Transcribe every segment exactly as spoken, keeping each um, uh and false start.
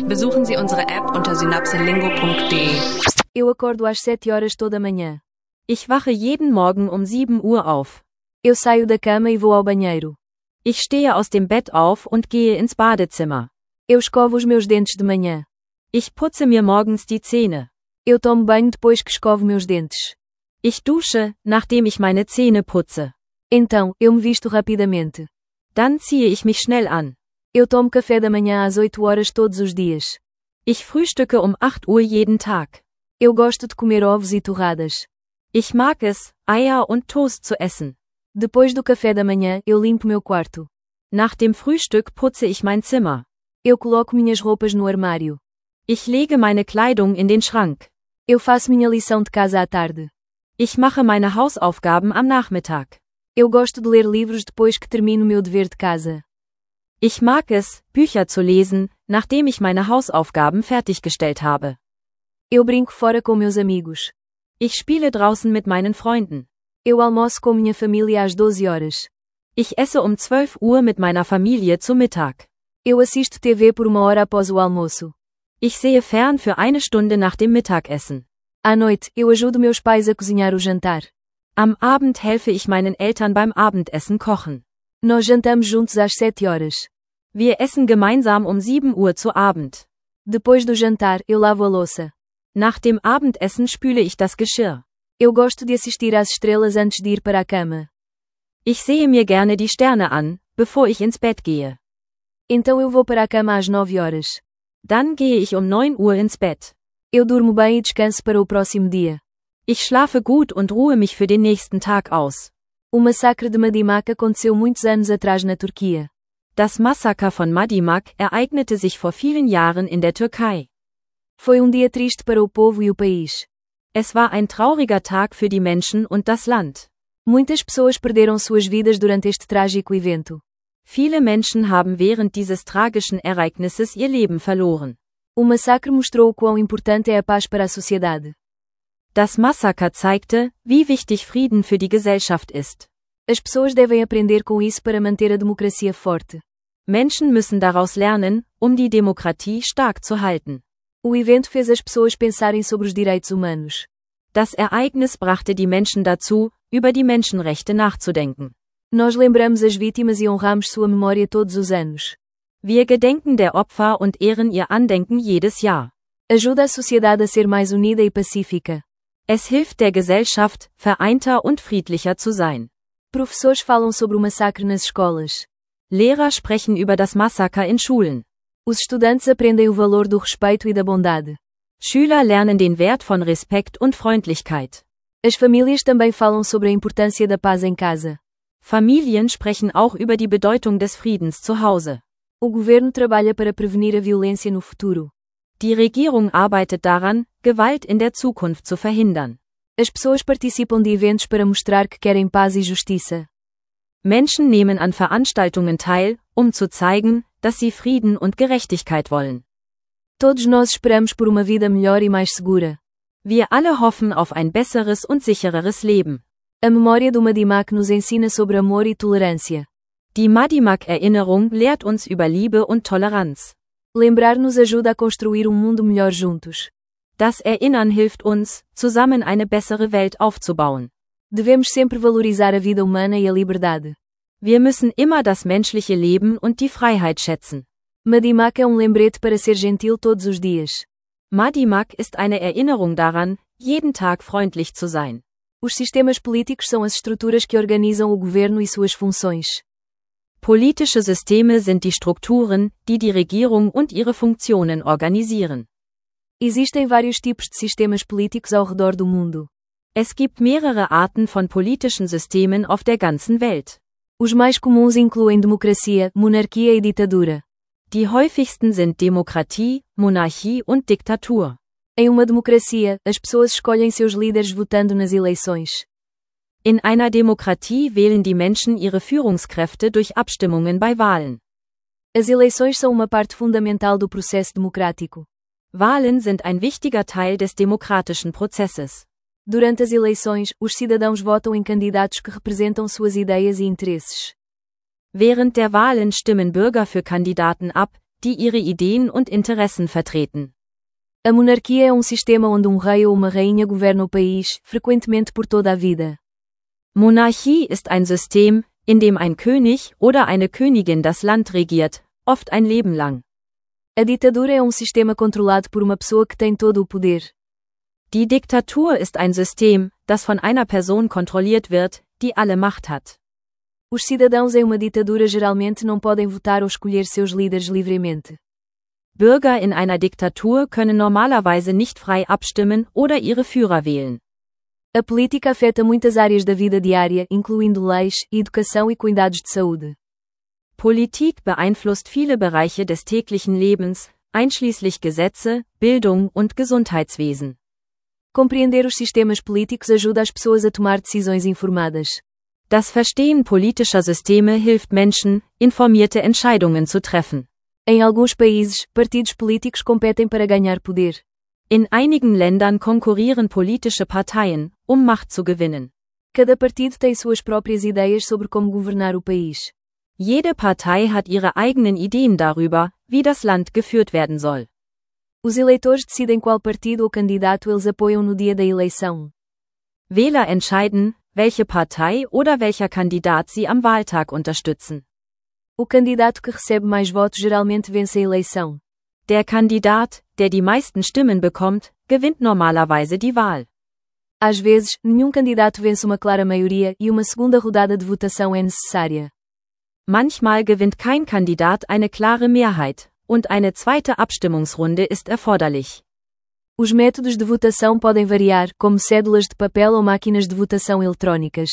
Besuchen Sie unsere App unter synapselingo punkt de. Eu acordo às sete horas toda manhã. Ich wache jeden Morgen um sieben Uhr auf. Eu saio da cama e vou ao banheiro. Ich stehe aus dem Bett auf und gehe ins Badezimmer. Eu escovo os meus dentes de manhã. Ich putze mir morgens die Zähne. Eu tomo banho depois que escovo meus dentes. Ich dusche, nachdem ich meine Zähne putze. Então, eu me visto rapidamente. Dann ziehe ich mich schnell an. Eu tomo café da manhã às oito horas todos os dias. Ich frühstücke um acht Uhr jeden Tag. Eu gosto de comer ovos e torradas. Ich mag es, Eier und Toast zu essen. Depois do café da manhã, eu limpo meu quarto. Nach dem Frühstück putze ich mein Zimmer. Eu coloco minhas roupas no armário. Ich lege meine Kleidung in den Schrank. Eu faço minha lição de casa à tarde. Ich mache meine Hausaufgaben am Nachmittag. Eu gosto de ler livros depois que termino meu dever de casa. Ich mag es, Bücher zu lesen, nachdem ich meine Hausaufgaben fertiggestellt habe. Eu brinco fora com meus amigos. Ich spiele draußen mit meinen Freunden. Eu almoço com minha família às doze horas. Ich esse um zwölf Uhr mit meiner Familie zu Mittag. Eu assisto T V por uma hora após o almoço. Ich sehe fern für eine Stunde nach dem Mittagessen. À noite, eu ajudo meus pais a cozinhar o jantar. Am Abend helfe ich meinen Eltern beim Abendessen kochen. Nós jantamos juntos às sete horas. Wir essen gemeinsam um sieben Uhr zu Abend. Depois do jantar, eu lavo a louça. Nach dem Abendessen spüle ich das Geschirr. Eu gosto de assistir às estrelas antes de ir para a cama. Ich sehe mir gerne die Sterne an, bevor ich ins Bett gehe. Então eu vou para a cama às nove horas. Dann gehe ich um neun Uhr ins Bett. Eu durmo bem e descanso para o próximo dia. Ich schlafe gut und ruhe mich für den nächsten Tag aus. O massacre de Madimak aconteceu muitos anos atrás na Turquia. Das Massaker von Madimak ereignete sich vor vielen Jahren in der Türkei. Foi um dia triste para o povo e o país. Es war ein trauriger Tag für die Menschen und das Land. Muitas pessoas perderam suas vidas durante este trágico evento. Viele Menschen haben während dieses tragischen Ereignisses ihr Leben verloren. O massacre mostrou o quão importante é a paz para a sociedade. Das Massaker zeigte, wie wichtig Frieden für die Gesellschaft ist. As pessoas devem aprender com isso para manter a democracia forte. Menschen müssen daraus lernen, um die Demokratie stark zu halten. O evento fez as pessoas pensarem sobre os direitos humanos. Das Ereignis brachte die Menschen dazu, über die Menschenrechte nachzudenken. Nós lembramos as vítimas e honramos sua memória todos os anos. Wir gedenken der Opfer und ehren ihr Andenken jedes Jahr. Ajuda a sociedade a ser mais unida e pacífica. Es hilft der Gesellschaft, vereinter und friedlicher zu sein. Professores falam sobre o massacre nas escolas. Lehrer sprechen über das Massaker in Schulen. Os estudantes aprendem o valor do respeito e da bondade. Schüler lernen den Wert von Respekt und Freundlichkeit. As famílias também falam sobre a importância da paz em casa. Familien sprechen auch über die Bedeutung des Friedens zu Hause. O governo trabalha para prevenir a violência no futuro. Die Regierung arbeitet daran, Gewalt in der Zukunft zu verhindern. As pessoas participam de eventos para mostrar que querem paz e justiça. Menschen nehmen an Veranstaltungen teil, um zu zeigen, dass sie Frieden und Gerechtigkeit wollen. Todos nós esperamos por uma vida melhor e mais segura. Wir alle hoffen auf ein besseres und sichereres Leben. A memória do Madimak nos ensina sobre amor e tolerância. Die Madimak-Erinnerung lehrt uns über Liebe und Toleranz. Lembrar nos ajuda a construir um mundo melhor juntos. Das Erinnern hilft uns, zusammen eine bessere Welt aufzubauen. Devemos sempre valorizar a vida humana e a liberdade. Wir müssen immer das menschliche Leben und die Freiheit schätzen. Madimak é um lembrete para ser gentil todos os dias. Madimak ist eine Erinnerung daran, jeden Tag freundlich zu sein. Os sistemas políticos são as estruturas que organizam o governo e suas funções. Politische Systeme sind die Strukturen, die die Regierung und ihre Funktionen organisieren. Existem vários tipos de sistemas políticos ao redor do mundo. Es gibt mehrere Arten von politischen Systemen auf der ganzen Welt. Os mais comuns incluem democracia, monarquia e ditadura. Die häufigsten sind Demokratie, Monarchie und Diktatur. Em uma democracia, as pessoas escolhem seus líderes votando nas eleições. In einer Demokratie wählen die Menschen ihre Führungskräfte durch Abstimmungen bei Wahlen. As eleições são uma parte fundamental do processo democrático. Wahlen sind ein wichtiger Teil des demokratischen Prozesses. Durante as eleições, os cidadãos votam em candidatos que representam suas ideias e interesses. Während der Wahlen stimmen Bürger für Kandidaten ab, die ihre Ideen und Interessen vertreten. A monarquia é um sistema onde um rei ou uma rainha governa o país, frequentemente por toda a vida. Monarchie ist ein System, in dem ein König oder eine Königin das Land regiert, oft ein Leben lang. A ditadura é um sistema controlado por uma pessoa que tem todo o poder. Die Diktatur ist ein System, das von einer Person kontrolliert wird, die alle Macht hat. Os cidadãos em uma ditadura geralmente não podem votar ou escolher seus líderes livremente. Bürger in einer Diktatur können normalerweise nicht frei abstimmen oder ihre Führer wählen. A política afeta muitas áreas da vida diária, incluindo leis, educação e cuidados de saúde. Politik beeinflusst viele Bereiche des täglichen Lebens, einschließlich Gesetze, Bildung und Gesundheitswesen. Compreender os sistemas políticos ajuda as pessoas a tomar decisões informadas. Das Verstehen politischer Systeme hilft Menschen, informierte Entscheidungen zu treffen. Em alguns países, partidos políticos competem para ganhar poder. In einigen Ländern konkurrieren politische Parteien, um Macht zu gewinnen. Cada partido tem suas próprias ideias sobre como governar o país. Jede Partei hat ihre eigenen Ideen darüber, wie das Land geführt werden soll. Os eleitores decidem qual partido ou candidato eles apoiam no dia da eleição. Wähler entscheiden, welche Partei oder welcher Kandidat sie am Wahltag unterstützen. O candidato que recebe mais votos geralmente vence a eleição. Der Kandidat, der die meisten Stimmen bekommt, gewinnt normalerweise die Wahl. Às vezes, nenhum candidato vence uma clara maioria e uma segunda rodada de votação é necessária. Manchmal gewinnt kein Kandidat eine klare Mehrheit, und eine zweite Abstimmungsrunde ist erforderlich. Os métodos de votação podem variar, como cédulas de papel ou máquinas de votação eletrônicas.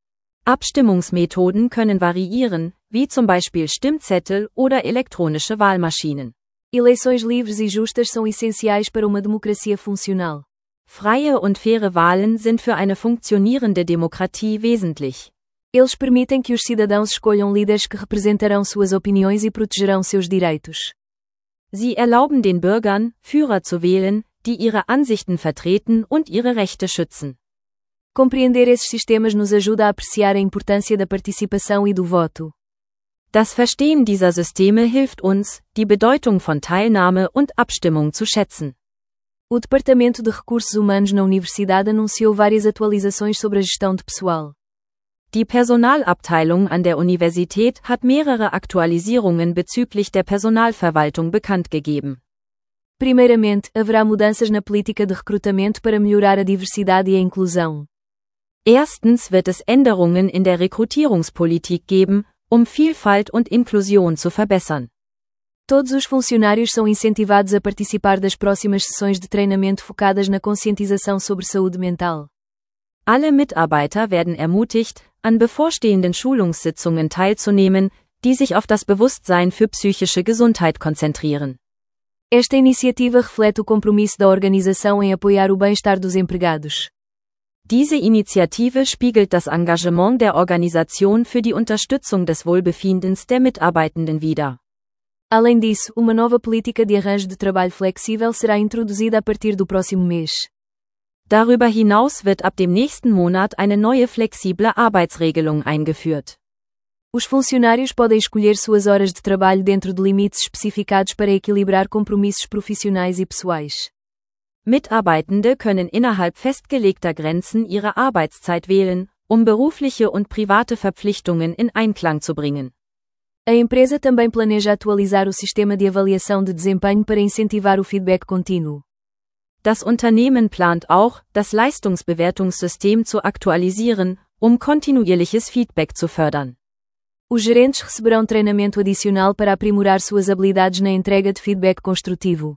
Abstimmungsmethoden können variieren, wie zum Beispiel Stimmzettel oder elektronische Wahlmaschinen. Eleições livres e justas são essenciais para uma democracia funcional. Freie und faire Wahlen sind für eine funktionierende Demokratie wesentlich. Eles permitem que os cidadãos escolham líderes que representarão suas opiniões e protegerão seus direitos. Sie erlauben den Bürgern, Führer zu wählen, die ihre Ansichten vertreten und ihre Rechte schützen. Compreender esses sistemas nos ajuda a apreciar a importância da participação e do voto. Das Verstehen dieser Systeme hilft uns, die Bedeutung von Teilnahme und Abstimmung zu schätzen. O Departamento de Recursos Humanos na Universidade anunciou várias atualizações sobre a gestão de pessoal. Die Personalabteilung an der Universität hat mehrere Aktualisierungen bezüglich der Personalverwaltung bekannt gegeben. Primeiramente, haverá mudanças na política de recrutamento para melhorar a diversidade e a inclusão. Erstens wird es Änderungen in der Rekrutierungspolitik geben, um Vielfalt und Inklusion zu verbessern. Todos os funcionários são incentivados a participar das próximas sessões de treinamento focadas na conscientização sobre saúde mental. Alle Mitarbeiter werden ermutigt, an bevorstehenden Schulungssitzungen teilzunehmen, die sich auf das Bewusstsein für psychische Gesundheit konzentrieren. Esta iniciativa reflete o compromisso da organização em apoiar o bem-estar dos empregados. Diese Initiative spiegelt das Engagement der Organisation für die Unterstützung des Wohlbefindens der Mitarbeitenden wider. Além disso, uma nova política de arranjo de trabalho flexível será introduzida a partir do próximo mês. Darüber hinaus wird ab dem nächsten Monat eine neue flexible Arbeitsregelung eingeführt. Os funcionários podem escolher suas horas de trabalho dentro de limites especificados para equilibrar compromissos profissionais e pessoais. Mitarbeitende können innerhalb festgelegter Grenzen ihre Arbeitszeit wählen, um berufliche und private Verpflichtungen in Einklang zu bringen. A empresa também planeja atualizar o sistema de avaliação de desempenho para incentivar o feedback contínuo. Das Unternehmen plant auch, das Leistungsbewertungssystem zu aktualisieren, um kontinuierliches Feedback zu fördern. Os gerentes receberão treinamento adicional para aprimorar suas habilidades na entrega de feedback construtivo.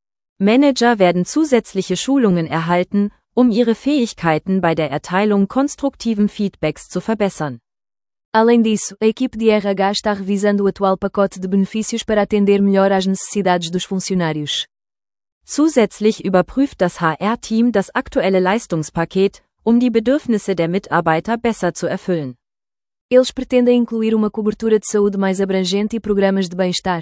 Manager werden zusätzliche Schulungen erhalten, um ihre Fähigkeiten bei der Erteilung konstruktiven Feedbacks zu verbessern. Além disso, a equipe de R H está revisando o atual pacote de benefícios para atender melhor às necessidades dos funcionários. Zusätzlich überprüft das H R-Team das aktuelle Leistungspaket, um die Bedürfnisse der Mitarbeiter besser zu erfüllen. Eles pretendem incluir uma cobertura de saúde mais abrangente e programas de bem-estar.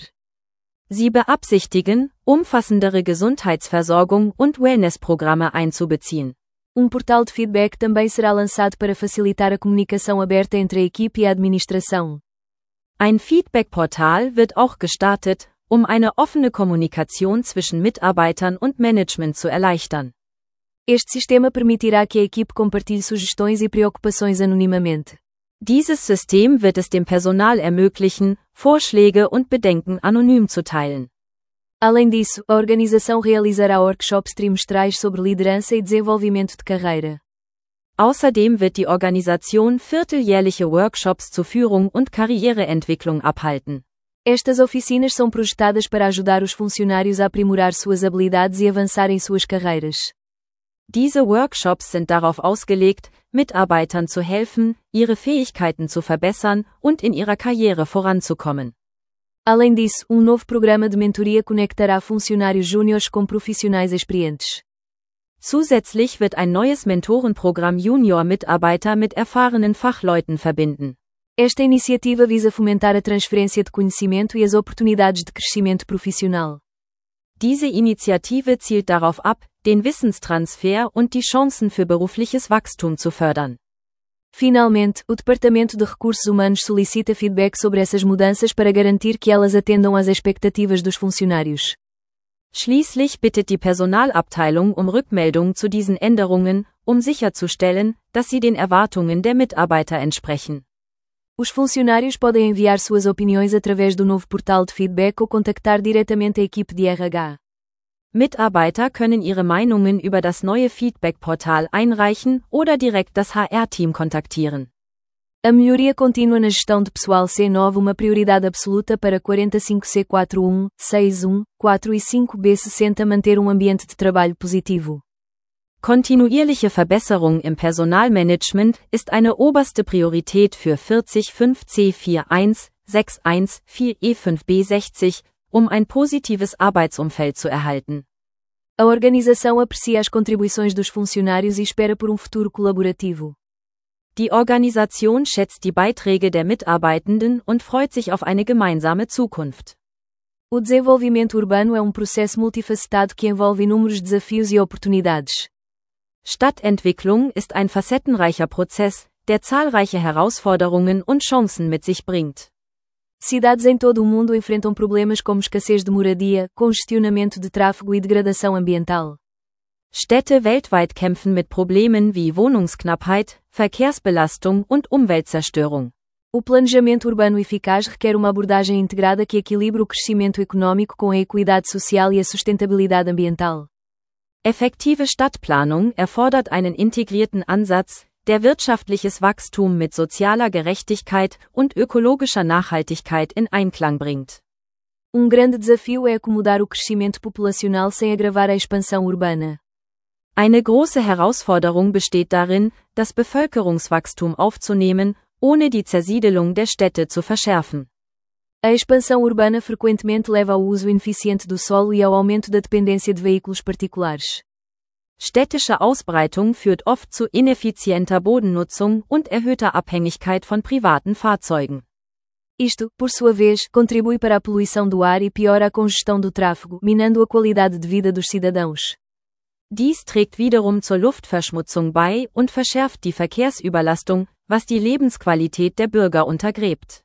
Sie beabsichtigen, umfassendere Gesundheitsversorgung und Wellnessprogramme einzubeziehen. Um portal de feedback também será lançado para facilitar a comunicação aberta entre a equipe e a administração. Ein Feedback-Portal wird auch gestartet, um eine offene Kommunikation zwischen Mitarbeitern und Management zu erleichtern. Este sistema permitirá que a equipe compartilhe sugestões e preocupações anonimamente. Dieses System wird es dem Personal ermöglichen, Vorschläge und Bedenken anonym zu teilen. Além disso, a organização realizará workshops trimestrais sobre liderança e desenvolvimento de carreira. Außerdem wird die Organisation vierteljährliche Workshops zu Führung und Karriereentwicklung abhalten. Estas oficinas são projetadas para ajudar os funcionários a aprimorar suas habilidades e avançar em suas carreiras. Diese Workshops sind darauf ausgelegt, Mitarbeitern zu helfen, ihre Fähigkeiten zu verbessern und in ihrer Karriere voranzukommen. Além disso, um novo programa de mentoria conectará funcionários júniores com profissionais experientes. Zusätzlich wird ein neues Mentorenprogramm Junior-Mitarbeiter mit erfahrenen Fachleuten verbinden. Esta iniciativa visa fomentar a transferência de conhecimento e as oportunidades de crescimento profissional. Diese Initiative zielt darauf ab, den Wissenstransfer und die Chancen für berufliches Wachstum zu fördern. Finalmente, o Departamento de Recursos Humanos solicita feedback sobre essas mudanças para garantir que elas atendam às expectativas dos funcionários. Schließlich bittet die Personalabteilung um Rückmeldung zu diesen Änderungen, um sicherzustellen, dass sie den Erwartungen der Mitarbeiter entsprechen. Os funcionários podem enviar suas opiniões através do novo portal de feedback ou contactar diretamente a equipe de R H. Mitarbeiter können ihre Meinungen über das neue Feedback-Portal einreichen oder direkt das H R-Team kontaktieren. A melhoria contínua na gestão de pessoal C nove uma prioridade absoluta para quarenta e cinco C quarenta e um, sessenta e um, quatro e cinco B sessenta manter um ambiente de trabalho positivo. Kontinuierliche Verbesserung im Personalmanagement ist eine oberste Priorität für vierzig fünf C eins vier sechs eins vier E fünf B sechzig, um ein positives Arbeitsumfeld zu erhalten. A organização aprecia as contribuições dos funcionários e espera por um futuro colaborativo. Die Organisation schätzt die Beiträge der Mitarbeitenden und freut sich auf eine gemeinsame Zukunft. O desenvolvimento urbano é um processo multifacetado que envolve inúmeros desafios e oportunidades. Stadtentwicklung ist ein facettenreicher Prozess, der zahlreiche Herausforderungen und Chancen mit sich bringt. Cidades em todo o mundo enfrentam problemas como escassez de moradia, congestionamento de tráfego e degradação ambiental. Städte weltweit kämpfen mit Problemen wie Wohnungsknappheit, Verkehrsbelastung und Umweltzerstörung. O planejamento urbano eficaz requer uma abordagem integrada que equilibre o crescimento econômico com a equidade social e a sustentabilidade ambiental. Effektive Stadtplanung erfordert einen integrierten Ansatz, der wirtschaftliches Wachstum mit sozialer Gerechtigkeit und ökologischer Nachhaltigkeit in Einklang bringt. Um grande desafio é acomodar o crescimento populacional sem agravar a expansão urbana. Eine große Herausforderung besteht darin, das Bevölkerungswachstum aufzunehmen, ohne die Zersiedelung der Städte zu verschärfen. A expansão urbana frequentemente leva ao uso ineficiente do solo e ao aumento da dependência de veículos particulares. Städtische Ausbreitung führt oft zu ineffizienter Bodennutzung und erhöhter Abhängigkeit von privaten Fahrzeugen. Isto, por sua vez, contribui para a poluição do ar e piora a congestão do tráfego, minando a qualidade de vida dos cidadãos. Dies trägt wiederum zur Luftverschmutzung bei und verschärft die Verkehrsüberlastung, was die Lebensqualität der Bürger untergräbt.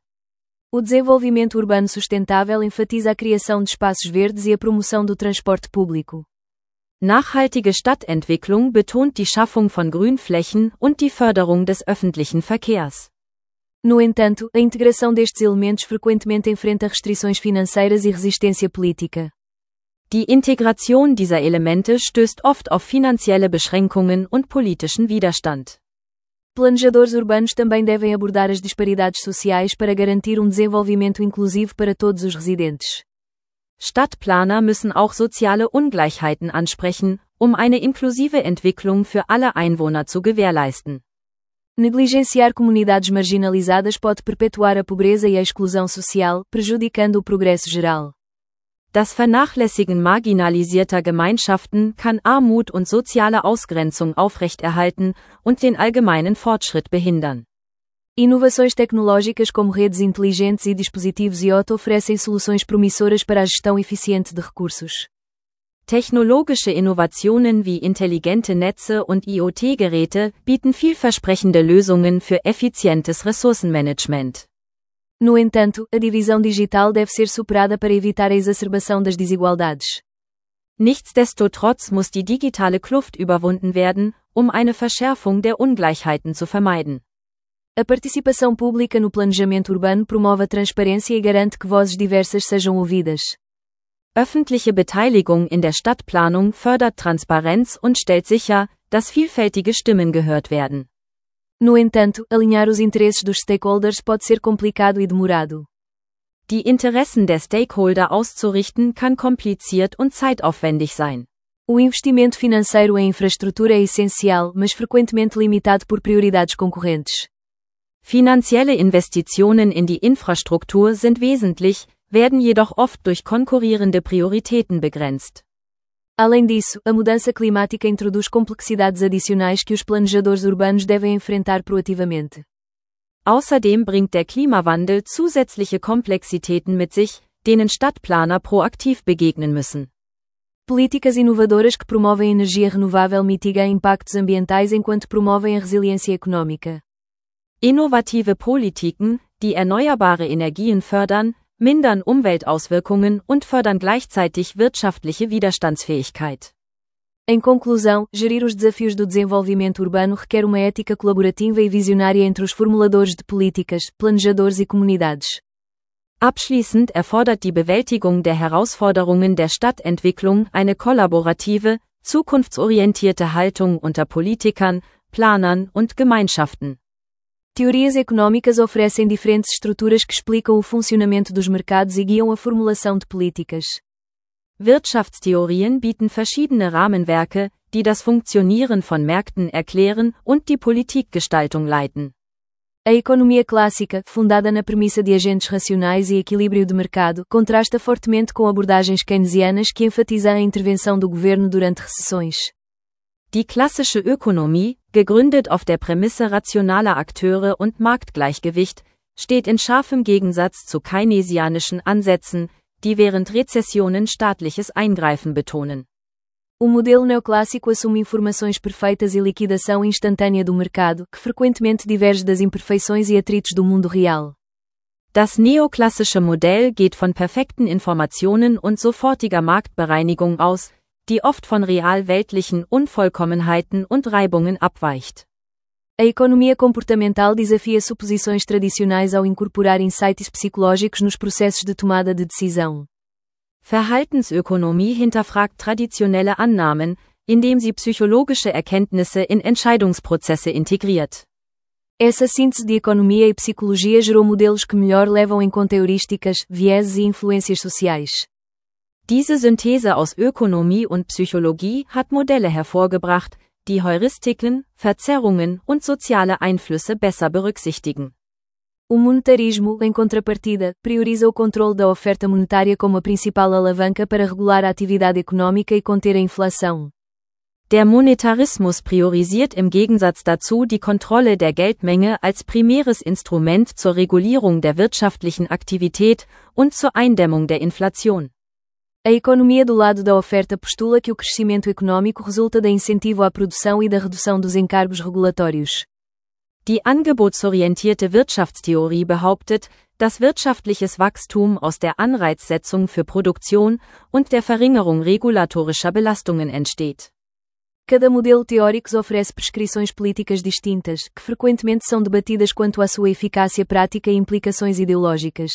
O desenvolvimento urbano sustentável enfatiza a criação de espaços verdes e a promoção do transporte público. Nachhaltige Stadtentwicklung betont die Schaffung von Grünflächen und die Förderung des öffentlichen Verkehrs. No entanto, a integração destes elementos frequentemente enfrenta restrições financeiras e resistência política. Die Integration dieser Elemente stößt oft auf finanzielle Beschränkungen und politischen Widerstand. Planejadores urbanos também devem abordar as disparidades sociais para garantir um desenvolvimento inclusivo para todos os residentes. Stadtplaner müssen auch soziale Ungleichheiten ansprechen, um eine inklusive Entwicklung für alle Einwohner zu gewährleisten. Negligenciar comunidades marginalizadas pode perpetuar a pobreza e a exclusão social, prejudicando o progresso geral. Das Vernachlässigen marginalisierter Gemeinschaften kann Armut und soziale Ausgrenzung aufrechterhalten und den allgemeinen Fortschritt behindern. Inovações tecnológicas como redes inteligentes e dispositivos I O T oferecem soluções promissoras para a gestão eficiente de recursos. Technologische Innovationen wie intelligente Netze und I O T-Geräte bieten vielversprechende Lösungen für effizientes Ressourcenmanagement. No entanto, a divisão digital deve ser superada para evitar a exacerbação das desigualdades. Nichtsdestotrotz muss die digitale Kluft überwunden werden, um eine Verschärfung der Ungleichheiten zu vermeiden. A participação pública no planejamento urbano promove a transparência e garante que vozes diversas sejam ouvidas. Öffentliche Beteiligung in der Stadtplanung fördert Transparenz und stellt sicher, dass vielfältige Stimmen gehört werden. No entanto, alinhar os interesses dos stakeholders pode ser complicado e demorado. Die Interessen der Stakeholder auszurichten kann kompliziert und zeitaufwendig sein. O investimento financeiro em infraestrutura é essencial, mas frequentemente limitado por prioridades concorrentes. Finanzielle Investitionen in die Infrastruktur sind wesentlich, werden jedoch oft durch konkurrierende Prioritäten begrenzt. Além disso, a mudança climática introduz complexidades adicionais que os planejadores urbanos devem enfrentar proativamente. Außerdem bringt der Klimawandel zusätzliche Komplexitäten mit sich, denen Stadtplaner proaktiv begegnen müssen. Políticas inovadoras que promovem energia renovável mitigam impactos ambientais enquanto promovem a resiliência econômica. Innovative Politiken, die erneuerbare Energien fördern, mindern Umweltauswirkungen und fördern gleichzeitig wirtschaftliche Widerstandsfähigkeit. Em conclusão, gerir os desafios do desenvolvimento urbano requer uma ética colaborativa e visionária entre os formuladores de políticas, planejadores e comunidades. Abschließend erfordert die Bewältigung der Herausforderungen der Stadtentwicklung eine kollaborative, zukunftsorientierte Haltung unter Politikern, Planern und Gemeinschaften. Teorias econômicas oferecem diferentes estruturas que explicam o funcionamento dos mercados e guiam a formulação de políticas. Wirtschaftstheorien bieten verschiedene Rahmenwerke, die das Funktionieren von Märkten erklären und die Politikgestaltung leiten. A economia clássica, fundada na premissa de agentes racionais e equilíbrio de mercado, contrasta fortemente com abordagens keynesianas que enfatizam a intervenção do governo durante recessões. Die klassische Ökonomie, gegründet auf der Prämisse rationaler Akteure und Marktgleichgewicht, steht in scharfem Gegensatz zu keynesianischen Ansätzen, die während Rezessionen staatliches Eingreifen betonen. O modelo neoclássico assume informações perfeitas e liquidação instantânea do mercado, que frequentemente diverge das imperfeições e atritos do mundo real. Das neoklassische Modell geht von perfekten Informationen und sofortiger Marktbereinigung aus, die oft von real weltlichen Unvollkommenheiten und Reibungen abweicht. A economia comportamental desafia suposições tradicionais ao incorporar insights psicológicos nos processos de tomada de decisão. Verhaltensökonomie hinterfragt traditionelle Annahmen, indem sie psychologische Erkenntnisse in Entscheidungsprozesse integriert. Essa síntese de economia e psicologia gerou modelos que melhor levam em conta heurísticas, vieses e influências sociais. Diese Synthese aus Ökonomie und Psychologie hat Modelle hervorgebracht, die Heuristiken, Verzerrungen und soziale Einflüsse besser berücksichtigen. O monetarismo, em contrapartida, prioriza o controle da oferta monetária como a principal alavanca para regular a atividade econômica e conter a inflação. Der Monetarismus priorisiert im Gegensatz dazu die Kontrolle der Geldmenge als primäres Instrument zur Regulierung der wirtschaftlichen Aktivität und zur Eindämmung der Inflation. A economia do lado da oferta postula que o crescimento econômico resulta da incentivo à produção e da redução dos encargos regulatórios. Die angebotsorientierte Wirtschaftstheorie behauptet, dass wirtschaftliches Wachstum aus der Anreizsetzung für Produktion und der Verringerung regulatorischer Belastungen entsteht. Cada modelo teórico oferece prescrições políticas distintas, que frequentemente são debatidas quanto à sua eficácia prática e implicações ideológicas.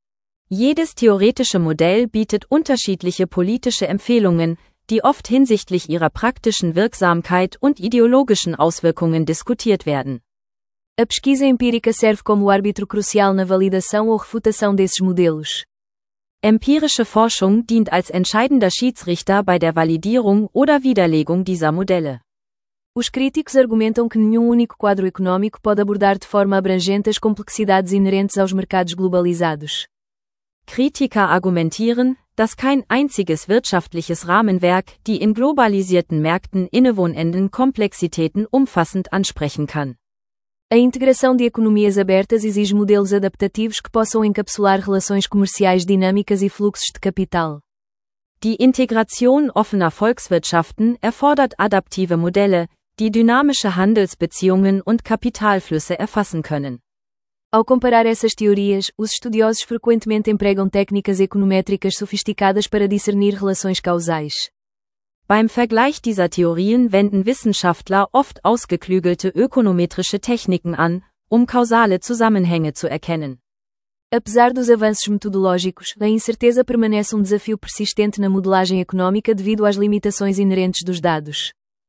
Jedes theoretische Modell bietet unterschiedliche politische Empfehlungen, die oft hinsichtlich ihrer praktischen Wirksamkeit und ideologischen Auswirkungen diskutiert werden. A pesquisa empírica serve como árbitro crucial na validação ou refutação desses modelos. Empirische Forschung dient als entscheidender Schiedsrichter bei der Validierung oder Widerlegung dieser Modelle. Os críticos argumentam que nenhum único quadro econômico pode abordar de forma abrangente as complexidades inerentes aos mercados globalizados. Kritiker argumentieren, dass kein einziges wirtschaftliches Rahmenwerk die in globalisierten Märkten innewohnenden Komplexitäten umfassend ansprechen kann. A integração de economias abertas exige modelos adaptativos que possam encapsular relações comerciais dinâmicas e fluxos de capital. Die Integration offener Volkswirtschaften erfordert adaptive Modelle, die dynamische Handelsbeziehungen und Kapitalflüsse erfassen können. Ao comparar essas teorias, os estudiosos frequentemente empregam técnicas econométricas sofisticadas para discernir relações causais. Beim Vergleich dieser Theorien wenden Wissenschaftler oft ausgeklügelte ökonometrische Techniken an, um kausale Zusammenhänge zu erkennen. Apesar dos avanços metodológicos, a incerteza permanece um desafio persistente na modelagem econômica devido às limitações inerentes dos dados.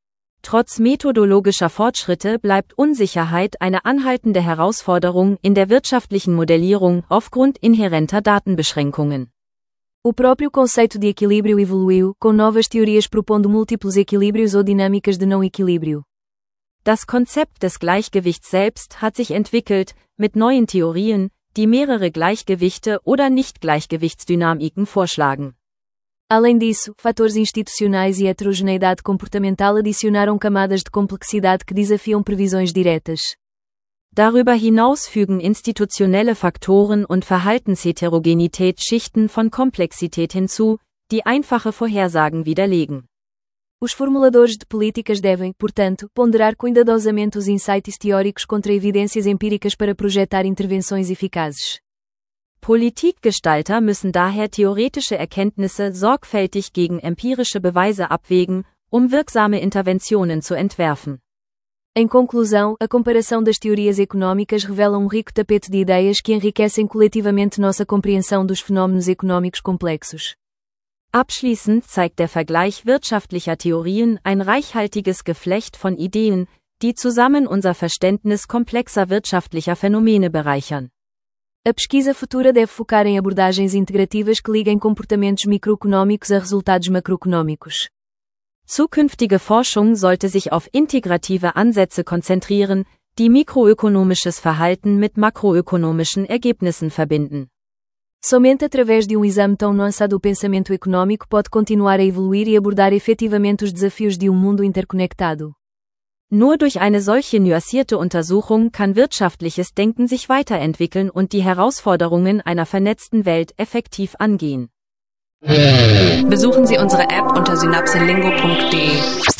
Trotz methodologischer Fortschritte bleibt Unsicherheit eine anhaltende Herausforderung in der wirtschaftlichen Modellierung aufgrund inhärenter Datenbeschränkungen. O próprio conceito de equilíbrio evoluiu, com novas teorias propondo múltiplos equilíbrios ou dinâmicas de não equilíbrio. Das Konzept des Gleichgewichts selbst hat sich entwickelt, mit neuen Theorien, die mehrere Gleichgewichte oder Nicht-Gleichgewichtsdynamiken vorschlagen. Além disso, fatores institucionais e heterogeneidade comportamental adicionaram camadas de complexidade que desafiam previsões diretas. Darüber hinaus fügen institutionelle Faktoren und Verhaltensheterogenität Schichten von Komplexität hinzu, die einfache Vorhersagen widerlegen. Os formuladores de políticas devem, portanto, ponderar cuidadosamente os insights teóricos contra evidências empíricas para projetar intervenções eficazes. Politikgestalter müssen daher theoretische Erkenntnisse sorgfältig gegen empirische Beweise abwägen, um wirksame Interventionen zu entwerfen. Em conclusão, a comparação das teorias econômicas revela um rico tapete de ideias que enriquecem coletivamente nossa compreensão dos fenômenos econômicos complexos. Abschließend zeigt der Vergleich wirtschaftlicher Theorien ein reichhaltiges Geflecht von Ideen, die zusammen unser Verständnis komplexer wirtschaftlicher Phänomene bereichern. A pesquisa futura deve focar em abordagens integrativas que liguem comportamentos microeconômicos a resultados macroeconômicos. Zukünftige Forschung sollte sich auf integrative Ansätze konzentrieren, die mikroökonomisches Verhalten mit makroökonomischen Ergebnissen verbinden. Somente através de um exame tão nuançado o pensamento econômico pode continuar a evoluir e abordar efetivamente os desafios de um mundo interconectado. Nur durch eine solche nuancierte Untersuchung kann wirtschaftliches Denken sich weiterentwickeln und die Herausforderungen einer vernetzten Welt effektiv angehen. Besuchen Sie unsere App unter synapselingo punkt de.